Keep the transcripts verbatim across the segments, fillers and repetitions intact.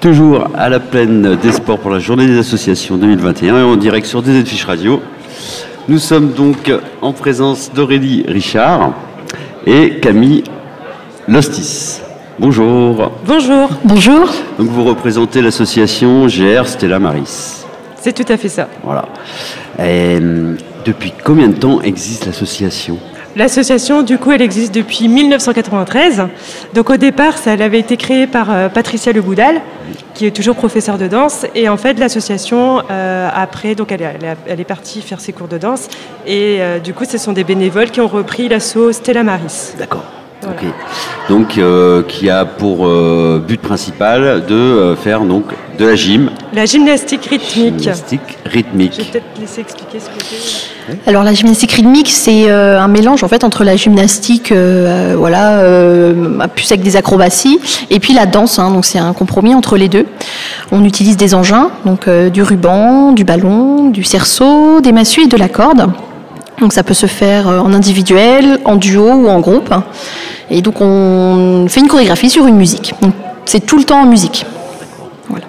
Toujours à la plaine des sports pour la journée des associations deux mille vingt et un et en direct sur D Z Fiche Radio. Nous sommes donc en présence d'Aurélie Richard et Camille Lostis. Bonjour. Bonjour. Bonjour. Donc vous représentez l'association G R Stella Maris. C'est tout à fait ça. Voilà. Et depuis combien de temps existe l'association ? L'association, du coup, elle existe depuis mille neuf cent quatre-vingt-treize. Donc au départ, ça, elle avait été créée par euh, Patricia Le Goudal, qui est toujours professeure de danse. Et en fait, l'association, euh, après, donc elle, elle, elle est partie faire ses cours de danse. Et euh, du coup, ce sont des bénévoles qui ont repris l'asso Stella Maris. D'accord. Voilà. Okay. Donc, euh, qui a pour euh, but principal de euh, faire donc de la gym. La gymnastique rythmique. Gymnastique rythmique. Je vais peut-être laisser expliquer ce que c'est. Alors la gymnastique rythmique, c'est euh, un mélange en fait entre la gymnastique, euh, voilà, euh, plus avec des acrobaties, et puis la danse. Hein, donc c'est un compromis entre les deux. On utilise des engins, donc euh, du ruban, du ballon, du cerceau, des massues et de la corde. Donc ça peut se faire en individuel, en duo ou en groupe. Et donc on fait une chorégraphie sur une musique. Donc c'est tout le temps en musique. Voilà.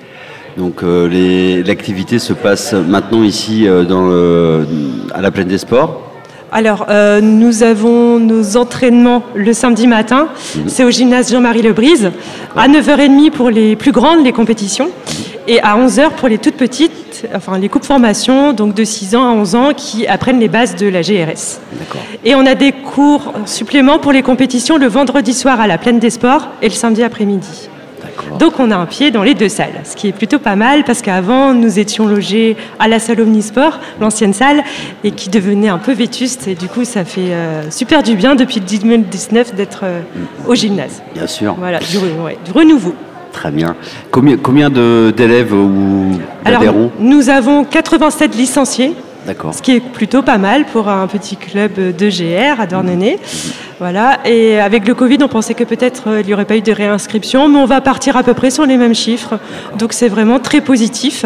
Donc euh, les, l'activité se passe maintenant ici euh, dans le, à la Plaine des Sports. Alors, euh, nous avons nos entraînements le samedi matin. Mmh. C'est au gymnase Jean-Marie Lebrise. À neuf heures trente pour les plus grandes, les compétitions. Mmh. Et à onze heures pour les toutes petites, enfin les coupes formation, donc de six ans à onze ans, qui apprennent les bases de la G R S. D'accord. Et on a des cours suppléments pour les compétitions le vendredi soir à la Plaine des Sports et le samedi après-midi. Donc on a un pied dans les deux salles, ce qui est plutôt pas mal parce qu'avant nous étions logés à la salle Omnisport, l'ancienne salle, et qui devenait un peu vétuste et du coup ça fait euh, super du bien depuis deux mille dix-neuf d'être euh, au gymnase. Bien sûr. Voilà, du, ouais, du renouveau. Très bien. Combien, combien de, d'élèves ou d'adhérents ? Alors, nous avons quatre-vingt-sept licenciés. D'accord. Ce qui est plutôt pas mal pour un petit club de G R à Douarnenez. Mmh. Voilà. Et avec le Covid, on pensait que peut-être euh, il n'y aurait pas eu de réinscription, mais on va partir à peu près sur les mêmes chiffres. Donc c'est vraiment très positif.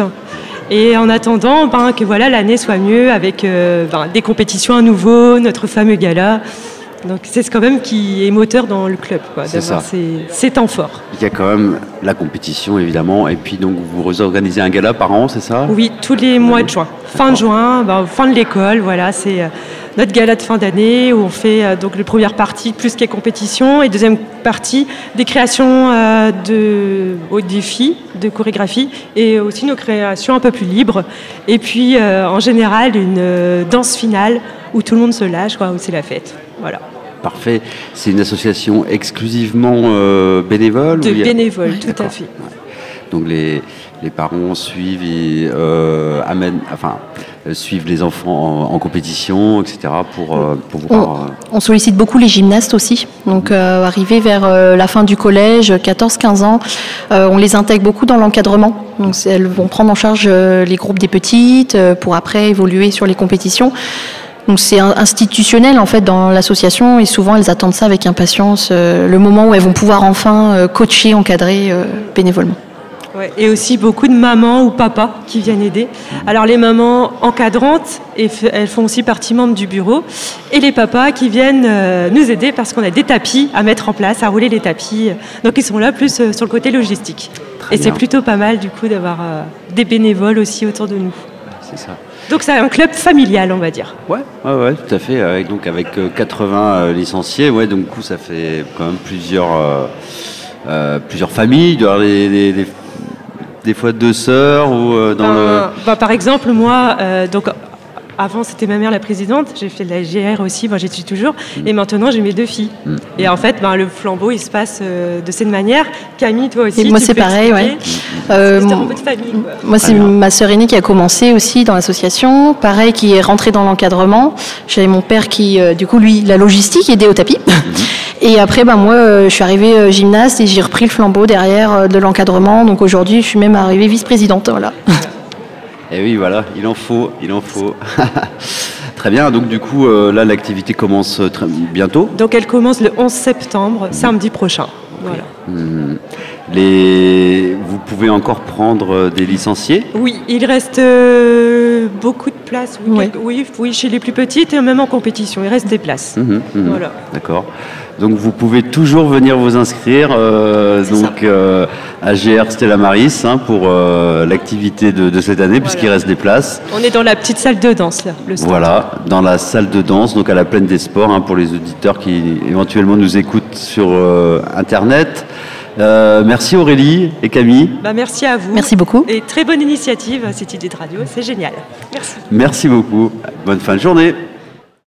Et en attendant ben, que voilà, l'année soit mieux avec euh, ben, des compétitions à nouveau, notre fameux gala. Donc c'est quand même qui est moteur dans le club, quoi, c'est d'avoir ça. Ces, ces temps forts. Il y a quand même la compétition évidemment, et puis donc vous organisez un gala par an, c'est ça ? Oui, tous les mois de juin. Fin de juin, ben, fin de l'école, voilà, c'est euh, notre gala de fin d'année où on fait euh, donc la première partie plus qu'est compétition et deuxième partie des créations euh, de au défi de chorégraphie et aussi nos créations un peu plus libres. Et puis euh, en général une euh, danse finale où tout le monde se lâche, quoi, où c'est la fête. Voilà. Parfait. C'est une association exclusivement euh, bénévole ? De ou a... bénévoles, ouais, tout d'accord. à fait. Ouais. Donc les, les parents suivent, et, euh, amènent, enfin, euh, suivent les enfants en, en compétition, et cetera pour, euh, pour voir... On, on sollicite beaucoup les gymnastes aussi. Donc euh, arrivé vers euh, la fin du collège, quatorze quinze ans, euh, on les intègre beaucoup dans l'encadrement. Donc elles vont prendre en charge euh, les groupes des petites euh, pour après évoluer sur les compétitions. Donc c'est institutionnel en fait dans l'association et souvent elles attendent ça avec impatience, euh, le moment où elles vont pouvoir enfin euh, coacher, encadrer euh, bénévolement. Ouais, et aussi beaucoup de mamans ou papas qui viennent aider. Alors les mamans encadrantes, et f- elles font aussi partie membre du bureau, et les papas qui viennent euh, nous aider parce qu'on a des tapis à mettre en place, à rouler les tapis. Donc ils sont là plus euh, sur le côté logistique. Très et bien. C'est plutôt pas mal du coup d'avoir euh, des bénévoles aussi autour de nous. C'est ça. Donc c'est un club familial, on va dire. Ouais, ouais, ouais, tout à fait. Avec, donc avec euh, quatre-vingts euh, licenciés, ouais, donc du coup ça fait quand même plusieurs, euh, euh, plusieurs familles. Il doit y avoir des, des, des, des fois deux sœurs ou euh, dans ben, le. Ben, par exemple, moi, euh, donc. Avant, c'était ma mère la présidente. J'ai fait de la G R aussi, ben, j'y suis toujours. Mmh. Et maintenant, j'ai mes deux filles. Mmh. Et en fait, ben, le flambeau, il se passe euh, de cette manière. Camille, toi aussi. Et moi, c'est pareil, ouais. Euh, c'est un peu de famille, quoi. Moi, c'est ma sœur aînée qui a commencé aussi dans l'association. Pareil, qui est rentrée dans l'encadrement. J'avais mon père qui, euh, du coup, lui, la logistique, aidait au tapis. Mmh. Et après, ben, moi, euh, je suis arrivée euh, gymnaste et j'ai repris le flambeau derrière euh, de l'encadrement. Donc aujourd'hui, je suis même arrivée vice-présidente. Voilà. Et oui, voilà, il en faut, il en faut. Très bien, donc du coup, euh, là, l'activité commence très bientôt. Donc elle commence le onze septembre, mmh. samedi prochain. Voilà. Mmh. Les... Vous pouvez encore prendre des licenciés? Oui, il reste euh, beaucoup de places. Oui, Oui. oui, oui, chez les plus petites et même en compétition, il reste des places. Mmh, mmh. Voilà. D'accord. Donc vous pouvez toujours venir vous inscrire euh, donc euh, à G R Stella Maris hein, pour euh, l'activité de, de cette année, voilà. Puisqu'il reste des places. On est dans la petite salle de danse là, le stand. Voilà, dans la salle de danse, donc à la Plaine des Sports, hein, pour les auditeurs qui éventuellement nous écoutent sur euh, Internet. Euh, merci Aurélie et Camille. Bah, merci à vous. Merci beaucoup. Et très bonne initiative, cette idée de radio, c'est génial. Merci. Merci beaucoup. Bonne fin de journée.